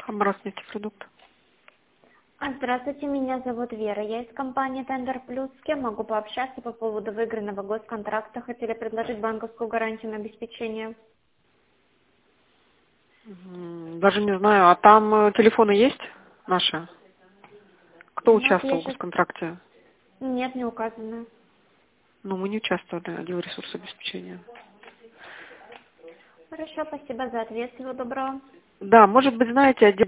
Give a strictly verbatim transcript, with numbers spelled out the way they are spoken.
Хабаровскнефтепродукт. А, Здравствуйте, меня зовут Вера. Я из компании Tender Plus. С кем могу пообщаться по поводу выигранного госконтракта? Хотели предложить банковскую гарантию на обеспечение. М, Даже не знаю, а там э, телефоны есть наши? Кто Вот я участвовал в сейчас... госконтракте? Нет, не указано. Ну, мы не участвовали, отдел ресурсообеспечения. Хорошо, спасибо за ответ. Всего доброго. Да, может быть, знаете, отдел